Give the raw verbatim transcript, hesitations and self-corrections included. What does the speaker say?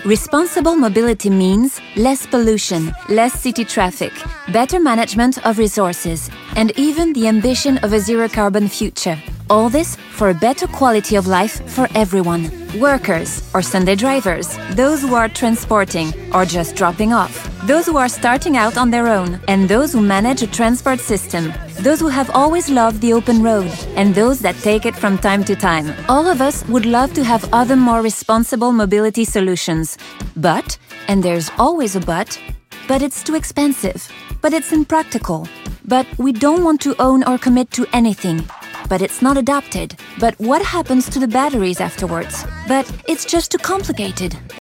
Responsible mobility means less pollution, less city traffic, better management of resources, and even the ambition of a zero-carbon future. All this for a better quality of life for everyone. Workers or Sunday drivers, those who are transporting or just dropping off, those who are starting out on their own, and those who manage a transport system, those who have always loved the open road, and those that take it from time to time. All of us would love to have other more responsible mobility solutions. But, and there's always a but, but it's too expensive, but it's impractical, but we don't want to own or commit to anything. But it's not adapted. But what happens to the batteries afterwards? But it's just too complicated.